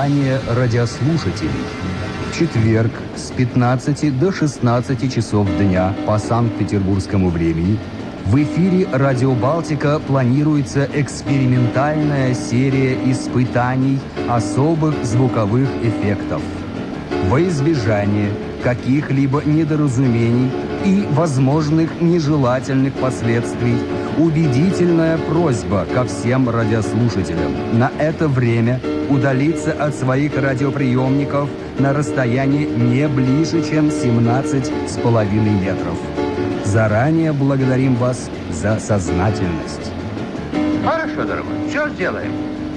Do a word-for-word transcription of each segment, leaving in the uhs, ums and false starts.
Внимание радиослушателей! В четверг с пятнадцати до шестнадцати часов дня по санкт-петербургскому времени в эфире «Радио Балтика» планируется экспериментальная серия испытаний особых звуковых эффектов. Во избежание каких-либо недоразумений и возможных нежелательных последствий убедительная просьба ко всем радиослушателям на это время удалиться от своих радиоприемников на расстоянии не ближе, чем семнадцать с половиной метров. Заранее благодарим вас за сознательность. Хорошо, дорогой, все сделаем.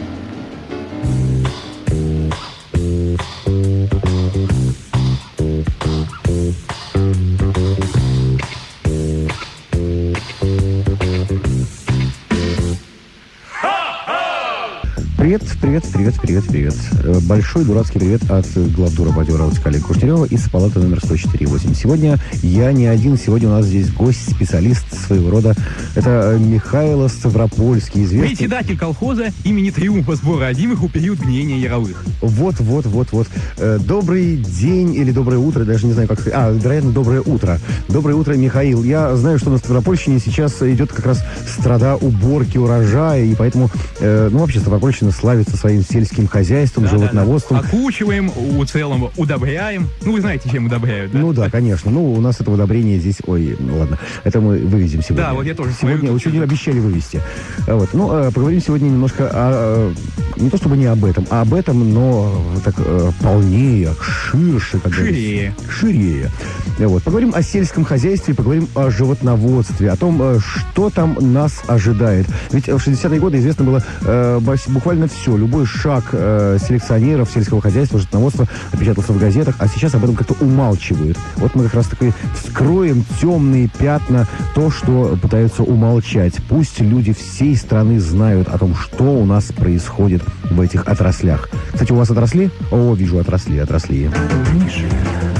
Привет, привет, привет, привет, привет. Большой дурацкий привет от главдура Радио Балтика Олега Кушнерева из палаты номер сто четыре восемь. Сегодня я не один, сегодня у нас здесь гость, специалист своего рода. Это Михаил Ставропольский, известный... Председатель колхоза имени Триумфа сбора одимых у период гниения яровых. Вот, вот, вот, вот. Добрый день или доброе утро, даже не знаю, как сказать. А, вероятно, доброе утро. Доброе утро, Михаил. Я знаю, что на Ставропольщине сейчас идет как раз страда уборки урожая, и поэтому, э, ну, вообще, Ставропольщина славится своим сельским хозяйством, да, животноводством. Да, да. Окучиваем, у целом удобряем. Ну, вы знаете, чем удобряют, да? Ну да, конечно. Ну, у нас это удобрение здесь... Ой, ну ладно. Это мы вывезем сегодня. Да, вот я тоже сегодня. свою... Сегодня обещали вывезти. Вот. Ну, э, поговорим сегодня немножко о... Не то чтобы не об этом, а об этом, но так э, полнее, ширше. Как ширее. Ширее. Вот. Поговорим о сельском хозяйстве, поговорим о животноводстве, о том, э, что там нас ожидает. Ведь в шестидесятые годы известно было э, буквально все. Любой шаг э, селекционеров сельского хозяйства, животноводства отпечатался в газетах, а сейчас об этом как-то умалчивают. Вот мы как раз таки вскроем темные пятна, то, что пытаются умолчать. Пусть люди всей страны знают о том, что у нас происходит в этих отраслях. Кстати, у вас отрасли? О, вижу, отрасли, отрасли. Ниже.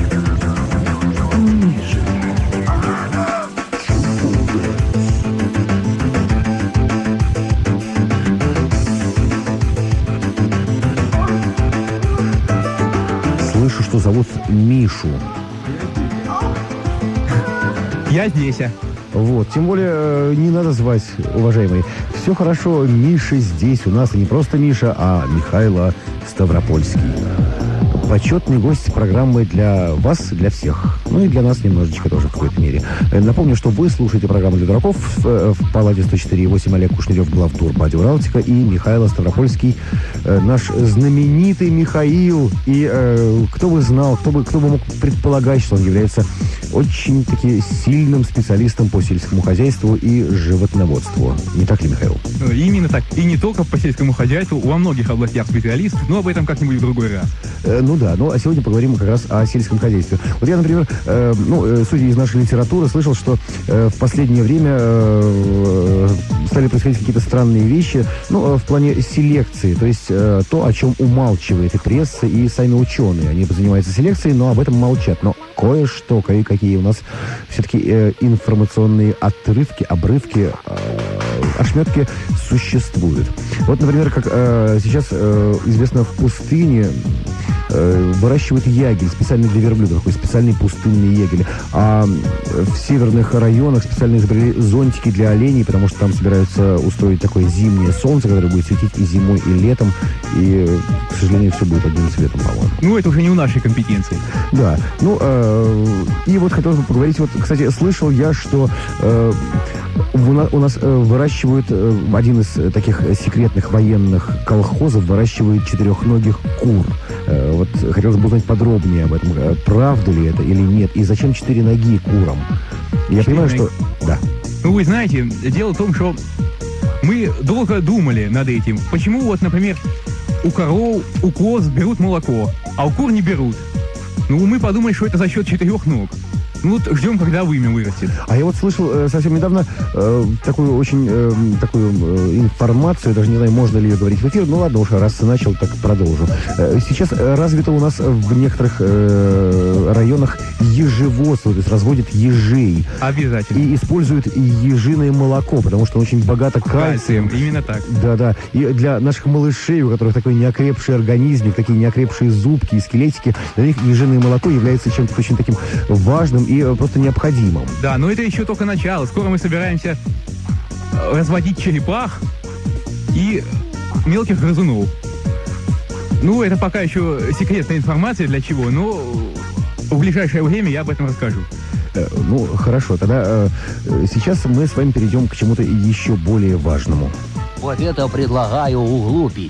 Ниже. Слышу, что зовут Мишу. Я здесь. Вот, тем более не надо звать, уважаемые. Все хорошо, Миша здесь у нас, и не просто Миша, а Михаил Ставропольский. Почетный гость программы для вас, для всех. Ну и для нас немножечко тоже в какой-то мере. Напомню, что вы слушаете программу для дураков в, в палате сто четыре восемь. Олег Кушнерев, главдур Радио Балтика, и Михаил Ставропольский, э, наш знаменитый Михаил. И э, кто бы знал, кто бы, кто бы мог предполагать, что он является очень-таки сильным специалистом по сельскому хозяйству и животноводству. Не так ли, Михаил? Именно так. И не только по сельскому хозяйству, во многих областях специалист, но об этом как-нибудь в другой раз. Э, ну да, ну а сегодня поговорим как раз о сельском хозяйстве. Вот я, например, э, ну, э, судя из нашей литературы, слышал, что э, в последнее время э, стали происходить какие-то странные вещи, ну, э, в плане селекции, то есть э, то, о чем умалчивает и пресса, и сами ученые. Они занимаются селекцией, но об этом молчат. Но кое-что, кое-какие у нас все-таки э, информационные отрывки, обрывки, э, ошметки существуют. Вот, например, как э, сейчас э, известно, в пустыне э, выращивают ягель специально для верблюдов, такой специальный пустынный ягель. А в северных районах специально изобрели зонтики для оленей, потому что там собираются устроить такое зимнее солнце, которое будет светить и зимой, и летом. И, к сожалению, все будет одним цветом, по-моему. Ну, это уже не в нашей компетенции. Да. Ну, э, и вот хотел бы поговорить. Вот, кстати, слышал я, что э, у нас э, выращивают, э, один из таких секретных военных колхозов выращивает четырехногих кур. Э, вот хотелось бы узнать подробнее об этом. Правда ли это или нет? И зачем четыре ноги курам? Я понимаю, что... Да. Ну, вы знаете, дело в том, что мы долго думали над этим. Почему вот, например, у коров, у коз берут молоко, а у кур не берут? Ну, мы подумали, что это за счет четырех ног. Ну вот ждем, когда вымя вырастет. А я вот слышал э, совсем недавно э, такую очень э, такую э, информацию, даже не знаю, можно ли ее говорить в эфир, ну ладно, уж раз ты начал, так продолжу. Э, сейчас э, развито у нас в некоторых э, районах ежеводство, то есть разводят ежей. Обязательно. И используют ежиное молоко, потому что оно очень богато кальцием. Кальцием, именно так. Да-да. И для наших малышей, у которых такой неокрепший организм, такие неокрепшие зубки и скелетики, для них ежиное молоко является чем-то очень таким важным и просто необходимым. Да, но это еще только начало. Скоро мы собираемся разводить черепах и мелких грызунов. Ну, это пока еще секретная информация для чего, но в ближайшее время я об этом расскажу. Э, ну, хорошо, тогда э, сейчас мы с вами перейдем к чему-то еще более важному. Вот это предлагаю углубить.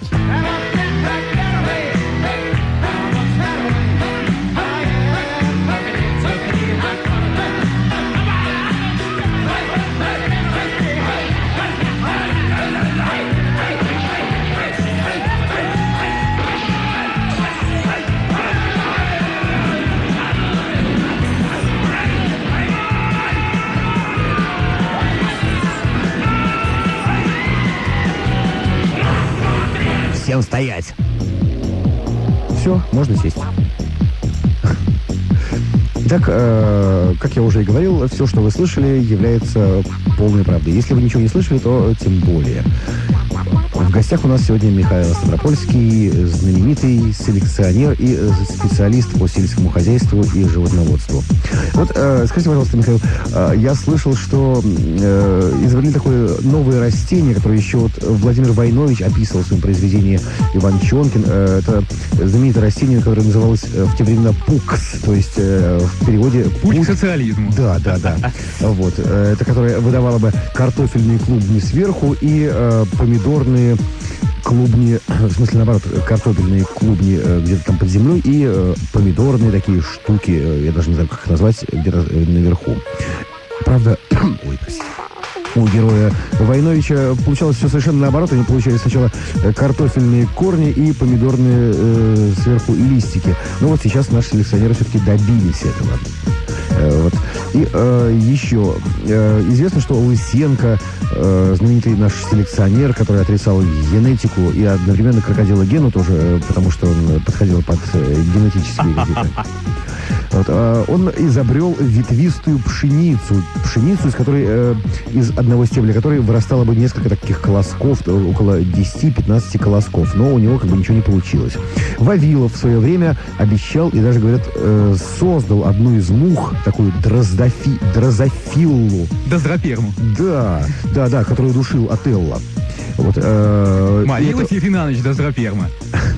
Всем стоять. Все, можно сесть. Итак, э, как я уже и говорил, все, что вы слышали, является полной правдой. Если вы ничего не слышали, то тем более. В гостях у нас сегодня Михаил Ставропольский, знаменитый селекционер и специалист по сельскому хозяйству и животноводству. Вот, э, скажите, пожалуйста, Михаил, э, я слышал, что э, изобрели такое новое растение, которое еще вот Владимир Войнович описывал в своем произведении «Иван Чонкин». Э, это знаменитое растение, которое называлось э, в те времена пукс, то есть э, в переводе... Путь к социализму. Да, да, да. Вот. э, Это которое выдавало бы картофельные клубни сверху и э, помидорные клубни, в смысле, наоборот, картофельные клубни э, где-то там под землей и э, помидорные такие штуки, э, я даже не знаю, как их назвать, где-то э, наверху. Правда, ой, простите. У героя Войновича получалось все совершенно наоборот. Они получали сначала картофельные корни и помидорные э, сверху листики. Но вот сейчас наши селекционеры все-таки добились этого. Э, вот. И э, еще э, известно, что Лысенко, э, знаменитый наш селекционер, который отрицал генетику и одновременно крокодилогену тоже, э, потому что он подходил под э, генетические какие-то. Вот, э, он изобрел ветвистую пшеницу. Пшеницу, из которой э, из одного стебля которой вырастало бы несколько таких колосков, около десяти-пятнадцати колосков. Но у него как бы ничего не получилось. Вавилов в свое время обещал и даже, говорят, э, создал одну из мух, такую дрозофи, дрозофиллу. Доздроперму. Да, да, да, которую душил Отелло. Вот, э, Молилась Ефим Иванович Доздроперма.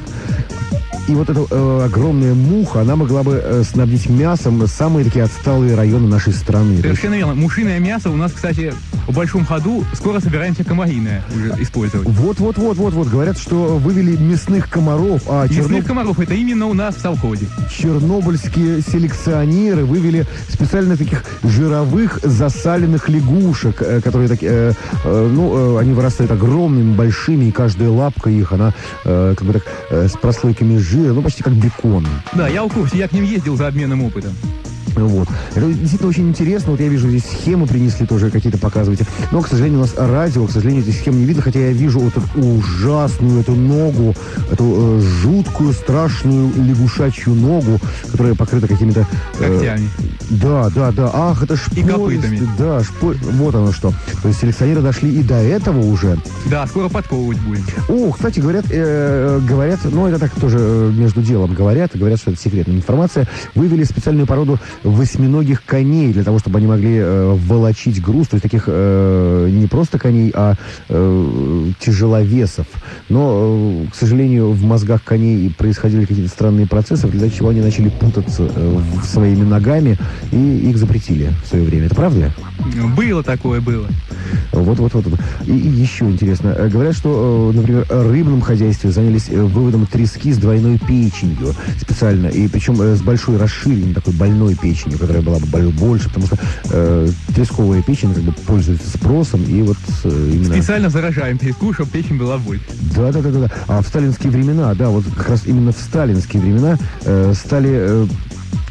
И вот эта э, огромная муха, она могла бы э, снабдить мясом самые такие отсталые районы нашей страны. Совершенно верно. Мушиное мясо у нас, кстати, в большом ходу. Скоро собираемся комариное уже использовать. Вот-вот-вот-вот-вот. Говорят, что вывели мясных комаров. А Мясных черноб... комаров, это именно у нас в совхозе. Чернобыльские селекционеры вывели специально таких жировых засаленных лягушек, э, которые так, э, э, ну, э, они вырастают огромными, большими, и каждая лапка их, она э, как бы так э, с прослойками жира, ну, почти как бекон. Да, я в курсе, я к ним ездил за обменом опытом. Вот. Это действительно очень интересно. Вот я вижу, здесь схемы принесли тоже какие-то показываете. Но, к сожалению, у нас радио, к сожалению, этих схем не видно, хотя я вижу вот эту ужасную эту ногу, эту э, жуткую, страшную лягушачью ногу, которая покрыта какими-то... Э, Когтями. Да, да, да. Ах, это шпористый. И копытами. Да, шпо... вот оно что. То есть селекционеры дошли и до этого уже. Да, скоро подковывать будем. О, кстати, говорят, э, говорят, ну, это так тоже э, между делом говорят, говорят, что это секретная информация, вывели специальную породу восьминогих коней для того, чтобы они могли э, волочить груз, то есть таких э, не просто коней, а э, тяжеловесов. Но, э, к сожалению, в мозгах коней происходили какие-то странные процессы, в результате чего они начали путаться э, своими ногами, и их запретили в свое время. Это правда? Было такое, было. Вот-вот-вот. И, и еще интересно. Говорят, что, например, в рыбном хозяйстве занялись выводом трески с двойной печенью специально. И причем с большой расширенной такой больной печенью, которая была бы больше, потому что э, тресковая печень как бы пользуется спросом. И вот э, именно... Специально заражаем треску, чтобы печень была больше. Да-да-да. А в сталинские времена, да, вот как раз именно в сталинские времена э, стали... Э,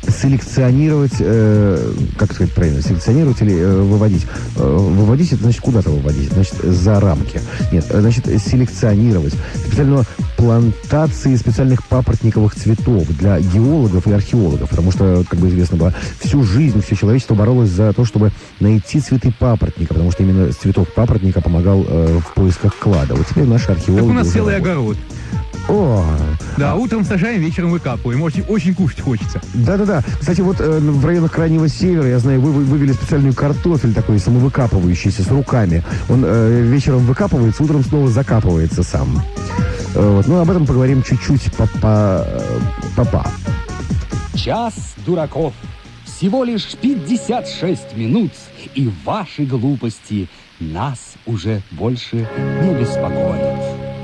селекционировать, э, как сказать правильно, селекционировать или э, выводить. Э, выводить, это значит куда-то выводить, это значит за рамки. Нет, значит селекционировать. Специально плантации специальных папоротниковых цветов для геологов и археологов, потому что, как бы известно было, всю жизнь все человечество боролось за то, чтобы найти цветы папоротника, потому что именно с цветов папоротника помогал э, в поисках клада. Вот теперь наши археологи... Так у нас целый работают. огород. О, Да, утром сажаем, вечером выкапываем. Очень, очень кушать хочется. да-да-да. Кстати, вот э, в районах Крайнего Севера, я знаю, вы, вы вывели специальный картофель такой самовыкапывающийся с руками. Он э, вечером выкапывается, утром снова закапывается сам. Э, вот. Ну, об этом поговорим чуть-чуть по-по... Папа. Час дураков. Всего лишь пятьдесят шесть минут, и ваши глупости нас уже больше не беспокоят.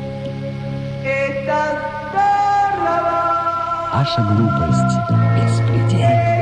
Ваша глупость беспредельна.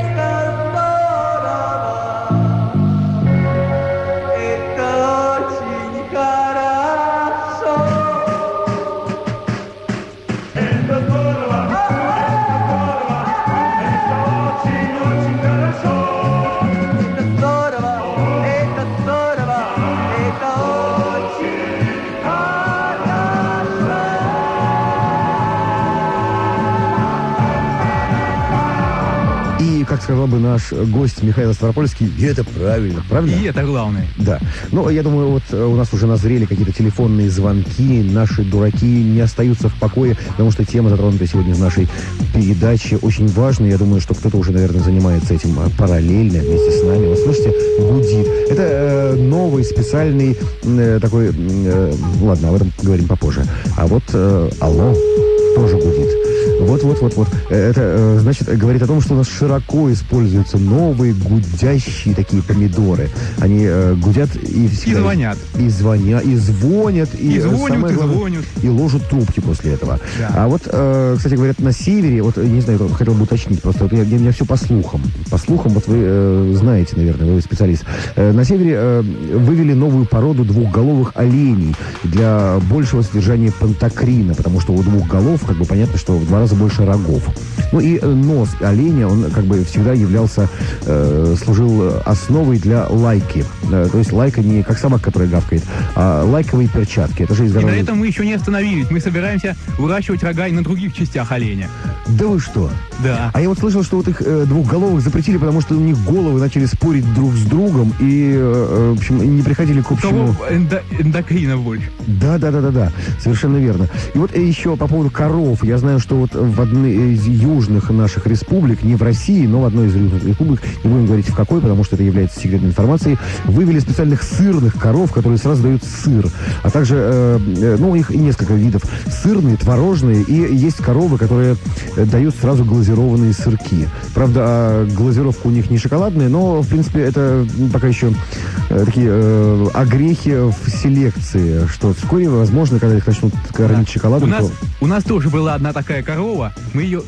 Как сказал бы наш гость Михаил Ставропольский, и это правильно, правда? И это главное. Да. Ну, я думаю, вот у нас уже назрели какие-то телефонные звонки, наши дураки не остаются в покое, потому что тема, затронутая сегодня в нашей передаче, очень важная. Я думаю, что кто-то уже, наверное, занимается этим параллельно вместе с нами. Вот слышите, гудит. Это э, новый специальный э, такой... Э, ладно, об этом поговорим попозже. А вот э, алло тоже гудит. Вот-вот-вот-вот. Это, значит, говорит о том, что у нас широко используются новые гудящие такие помидоры. Они э, гудят и... И звонят. И звонят, и звонят. И, и звонят, и главное, звонят. И ложат трубки после этого. Да. А вот, э, кстати, говорят, на севере, вот, не знаю, хотел бы уточнить, просто вот я, я, у меня все по слухам. По слухам, вот вы э, знаете, наверное, вы специалист. Э, на севере э, вывели новую породу двухголовых оленей для большего содержания пантокрина, потому что у двух голов, как бы понятно, что в два раза больше рогов. Ну и нос оленя, он как бы всегда являлся, э, служил основой для лайки. Э, то есть лайка не как собака, которая гавкает, а лайковые перчатки. Это же из И на дорожных... этом мы еще не остановились. Мы собираемся выращивать рога и на других частях оленя. Да вы что? Да. А я вот слышал, что вот их э, двухголовых запретили, потому что у них головы начали спорить друг с другом и, э, в общем, не приходили к общему... Того эндо- эндокрина больше. Да, да, да, да, да, совершенно верно. И вот еще по поводу коров. Я знаю, что вот в одной из южных наших республик, не в России, но в одной из южных республик, не будем говорить в какой, потому что это является секретной информацией, вывели специальных сырных коров, которые сразу дают сыр. А также, э, э, ну, их несколько видов. Сырные, творожные, и есть коровы, которые дают сразу глазированные сырки. Правда, глазировка у них не шоколадная, но, в принципе, это пока еще э, такие э, огрехи в селекции, что вскоре, возможно, когда их начнут кормить шоколадом, У нас, то... у нас тоже была одна такая корова. Мы ее,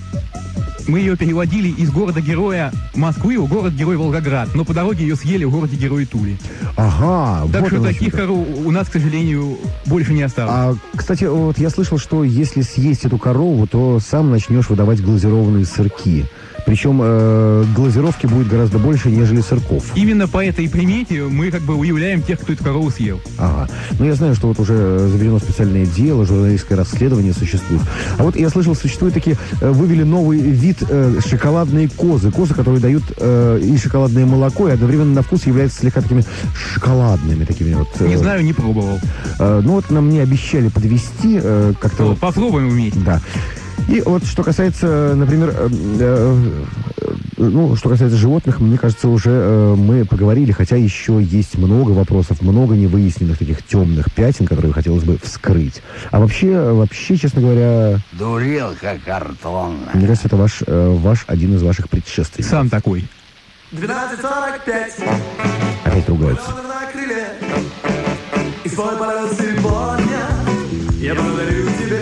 мы ее переводили из города-героя Москвы в город-герой Волгоград. Но по дороге ее съели в городе-герой Тули. Ага, Так вот что оно таких что-то. коров у нас, к сожалению, больше не осталось. А, кстати, вот я слышал, что если съесть эту корову, то сам начнешь выдавать глазированные сырки. Причем э, глазировки будет гораздо больше, нежели сырков. Именно по этой примете мы как бы уявляем тех, кто эту корову съел. Ага. Ну, я знаю, что вот уже заведено специальное дело, журналистское расследование существует. А вот я слышал, существует такие, э, вывели новый вид э, шоколадные козы. Козы, которые дают э, и шоколадное молоко, и одновременно на вкус являются слегка такими шоколадными. Такими вот, э, Не знаю, не пробовал. э, ну, вот нам не обещали подвести э, как-то... Ну, вот, попробуем вместе. да. И вот что касается, например, э, э, ну, что касается животных, мне кажется, уже э, мы поговорили, хотя еще есть много вопросов, много невыясненных таких темных пятен, которые хотелось бы вскрыть. А вообще, вообще, честно говоря... Дурилка картонная. Мне кажется, это ваш, э, ваш один из ваших предшественников. Сам такой. двенадцать сорок пять. Опять ругаются. На крыле. И свой полет сегодня я подарю тебе.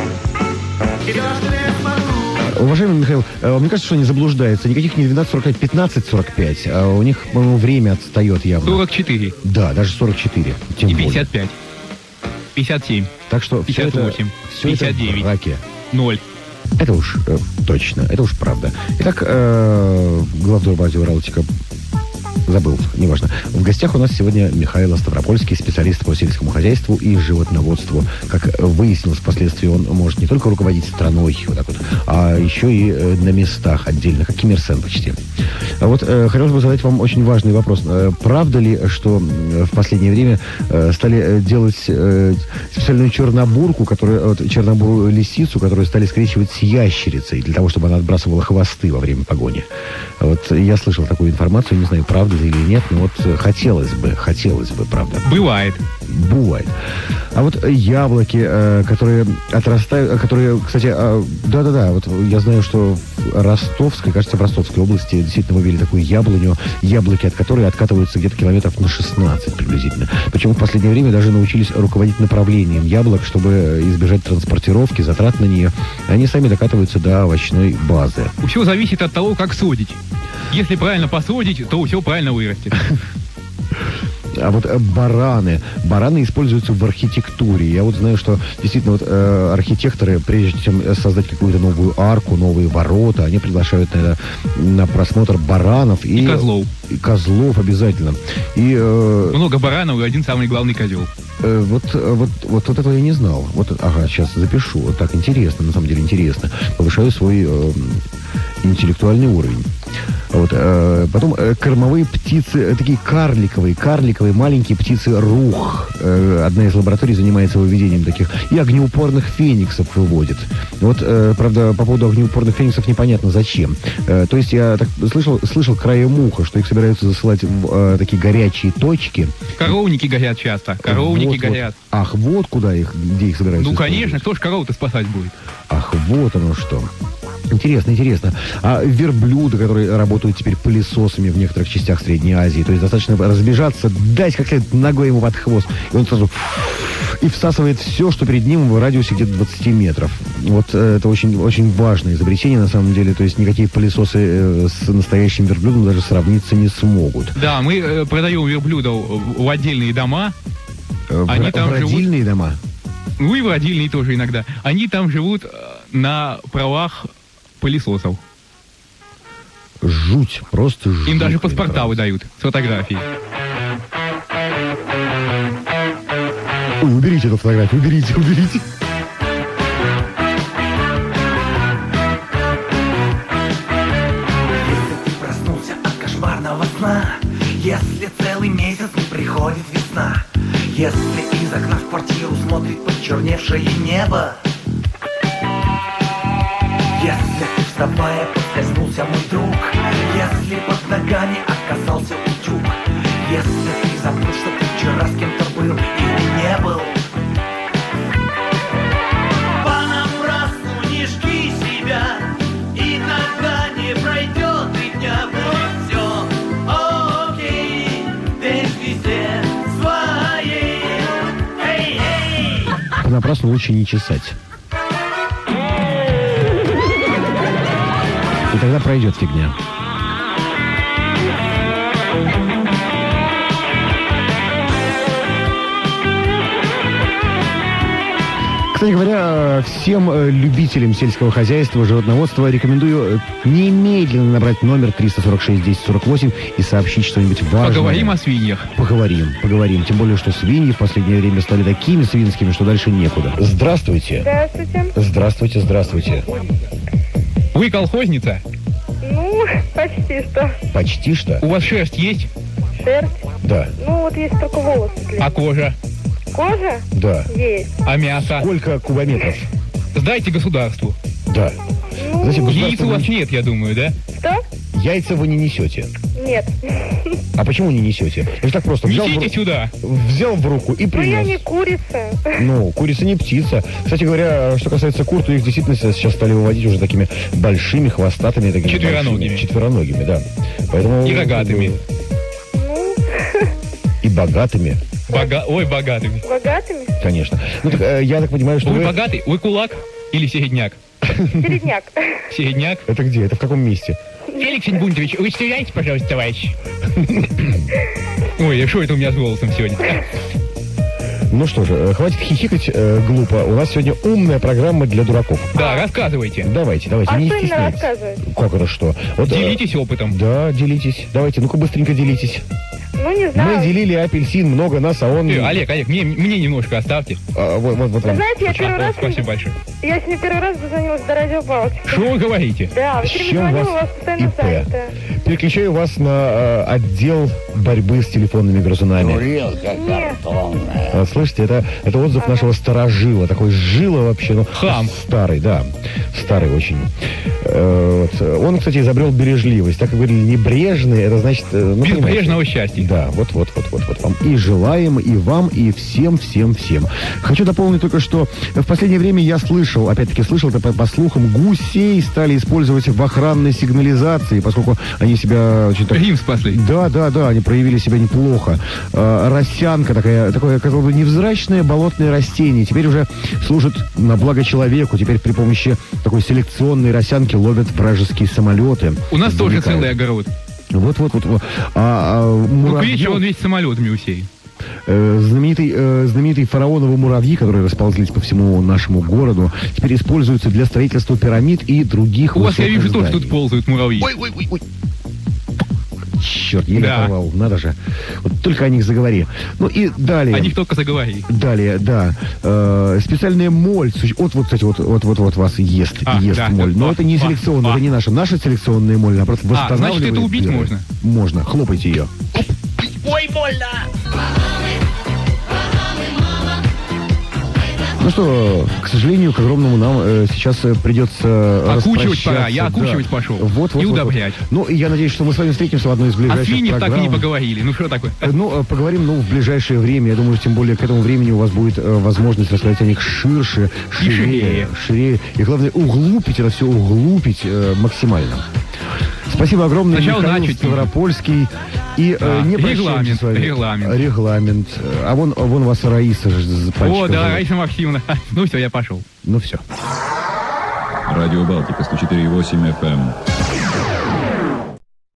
И даже не смогу. Уважаемый Михаил, э, мне кажется, что они заблуждаются. Никаких не двенадцать сорок пять, пятнадцать сорок пять. А у них, по-моему, время отстает явно. сорок четыре. Да, даже сорок четыре. Тем И более. пятьдесят пять. пятьдесят семь. Так что все пятьдесят это, восемь. все это пятьдесят девять. в раке. Ноль. Это уж э, точно, это уж правда. Итак, э, главный радио Балтика забыл, неважно. В гостях у нас сегодня Михаил Ставропольский, специалист по сельскому хозяйству и животноводству. Как выяснилось впоследствии, он может не только руководить страной, вот так вот, а еще и э, на местах отдельно, как Киммерсен почти. А вот э, хотелось бы задать вам очень важный вопрос. Э, правда ли, что э, в последнее время э, стали делать э, специальную чернобурку, которую, э, чернобурую лисицу, которую стали скрещивать с ящерицей, для того, чтобы она отбрасывала хвосты во время погони? Вот я слышал такую информацию, не знаю, правда или нет, но вот хотелось бы, хотелось бы, правда. Бывает. Бывает. А вот яблоки, э, которые отрастают, которые, кстати, э, да-да-да, вот я знаю, что в Ростовской, кажется, в Ростовской области действительно вывели такую яблоню, яблоки от которой откатываются где-то километров на шестнадцать приблизительно. Причем в последнее время даже научились руководить направлением яблок, чтобы избежать транспортировки, затрат на нее. Они сами докатываются до овощной базы. Все зависит от того, как содить. Если правильно посадить, то все правильно вырастет. А вот э, бараны. Бараны используются в архитектуре. Я вот знаю, что действительно вот, э, архитекторы, прежде чем создать какую-то новую арку, новые ворота, они приглашают на, на просмотр баранов. И, и козлов. И козлов обязательно. И, э, Много баранов и один самый главный козел. Э, вот, вот, вот, вот этого я не знал. Вот, ага, сейчас запишу. Вот так интересно, на самом деле интересно. Повышаю свой э, интеллектуальный уровень. Вот, э, потом э, кормовые птицы, э, такие карликовые, карликовые маленькие птицы рух. Э, одна из лабораторий занимается выведением таких. И огнеупорных фениксов выводит. Вот, э, правда, по поводу огнеупорных фениксов непонятно зачем. Э, то есть я так слышал, слышал краем уха, что их собираются засылать в э, такие горячие точки. Коровники горят часто. Коровники вот, горят. Вот. Ах, вот куда их, где их собираются Ну, использовать. конечно, кто ж корову-то спасать будет? Ах, вот оно что. Интересно, интересно. А верблюды, которые работают теперь пылесосами в некоторых частях Средней Азии, то есть достаточно разбежаться, дать как следует ногой ему под хвост, и он сразу и всасывает все, что перед ним в радиусе где-то двадцати метров. Вот э, это очень, очень важное изобретение на самом деле, то есть никакие пылесосы э, с настоящим верблюдом даже сравниться не смогут. Да, мы э, продаем верблюдов в отдельные дома. В, Они там в родильные живут... дома? Ну и в родильные тоже иногда. Они там живут на правах пылесосов. Жуть, просто жуть. Им даже паспорта правда. Выдают с фотографией. Ой, уберите эту фотографию, уберите, уберите. Если ты проснулся от кошмарного сна, если целый месяц не приходит весна, если из окна в квартиру смотрит почерневшее небо, если ты, вставая, поскользнулся, мой друг, если под ногами оказался утюг, если ты забыл, что ты вчера с кем-то был или не был, понапрасну не жги себя, иногда не пройдет и дня, будет все окей, ты везде своей. Эй, эй! Понапрасну лучше не чесать. И тогда пройдет фигня. Кстати говоря, всем любителям сельского хозяйства, животноводства рекомендую немедленно набрать номер триста сорок шесть десять сорок восемь и сообщить что-нибудь важное. Поговорим о свиньях. Поговорим, поговорим. Тем более, что свиньи в последнее время стали такими свинскими, что дальше некуда. Здравствуйте. Здравствуйте. Здравствуйте, здравствуйте. Вы колхозница? Ну, почти что. Почти что? У вас шерсть есть? Шерсть? Да. Ну, вот есть только волосы. А кожа? Кожа? Да. Есть. А мясо? Сколько кубометров? Сдайте государству. Да. Ну, Знаете, яиц у вас нет, я думаю, да? что? Яйца вы не несете. Нет. А почему не несете? Это же так просто. Взял Несите в... сюда. Взял в руку и Ну, принес. я не курица. Ну, курица не птица. Кстати говоря, что касается кур, то их действительно сейчас стали выводить уже такими большими, хвостатыми, такими Четвероногими. большими, четвероногими, да. Поэтому, И рогатыми. Ну, и богатыми, Бога... Ой, богатыми. богатыми. конечно. Ну, так, э, я так понимаю, что Вы вы... богатый? Вы кулак или середняк? Середняк. Середняк? Это где? Это в каком месте? Феликс Инбунтович, вы стреляйте, пожалуйста, товарищ. Ой, а что это у меня с голосом сегодня? Ну что же, э, хватит хихикать э, глупо. У нас сегодня умная программа для дураков. Да, рассказывайте. Давайте, давайте, А не что именно стесняйтесь. рассказывать? Как это что? Вот, э, Делитесь опытом. Да, делитесь. Давайте, ну-ка быстренько делитесь. Ну, не знаю. Мы делили апельсин, много нас, а он... Э, Олег, Олег, мне, мне немножко оставьте. А, вот, вот, вот Вы он. знаете, я первый А, раз... спасибо большое. Я сегодня первый раз дозвонилась до радио Балтика. Что вы говорите? Да, вы С все чем время звонила, вас у вас постоянно ИП? занято. Переключаю вас на э, отдел борьбы с телефонными грызунами. Курилка картонная. А, слышите, это, это отзыв нашего старожила. Такой жила вообще, ну, Хам. старый, да. Старый очень. Э, вот. Он, кстати, изобрел бережливость. Так как говорили, небрежный, это значит... э, Ну, Безбрежного понимаете. счастья. Да, вот, вот, вот, вот, вот вам. И желаем, и вам, и всем, всем, всем. Хочу дополнить только, что в последнее время я слышал, опять-таки слышал это по, по слухам, гусей стали использовать в охранной сигнализации, поскольку они себя очень так... Рим спасли. Да, да, да, они проявили себя неплохо. Э, росянка такая, такое, казалось бы, невзрачное болотное растение. Теперь уже служит на благо человеку. Теперь при помощи такой селекционной росянки ловят вражеские самолеты. У нас тоже Замыкают. целый огород. Вот, вот, вот. вот. А, а, Ну, к муравьев- вечеру он весь самолетами усеян. Э, знаменитый, э, знаменитые фараоновые муравьи, которые расползлись по всему нашему городу, теперь используются для строительства пирамид и других У вас, я высотных вижу, тоже зданий. тут ползают муравьи. Ой, ой, ой, ой. Черт, еле Да. порвал, надо же. Вот только о них заговори. Ну и далее. О них только заговори. Далее, да. Э, специальная моль. суще- Вот, вот, кстати, вот, вот, вот, вот вас ест, А, ест да, моль. да. Но А, это не а, селекционная, а. это не наша. Наша селекционная моль, она просто А, значит, восстанавливает это убить дыры. можно? Можно. Хлопайте ее. Ну что, к сожалению, к огромному нам э, сейчас э, придется Окучивать распрощаться. пора, я окучивать пошел. Вот, вот, И вот, удобрять. вот. Ну, и я надеюсь, что мы с вами встретимся в одной из О ближайших свиньях так и программ. не поговорили. Ну что такое? Э, Ну, э, поговорим, ну, в ближайшее время. Я думаю, тем более к этому времени у вас будет э, возможность рассказать о них ширше, И ширее, ширее. ширее. И главное, углубить это все, углубить э, максимально. Спасибо огромное, Сначала Михаил начать нужно. Ставропольский. И э, Да. не прощаемся Регламент, с вами. регламент. Регламент. А вон, вон вас Раиса ж с О, пальчиком да, зовет. Раиса Максимовна. Ну все, я пошел. Ну все. Радио Балтика сто четыре и восемь эф эм.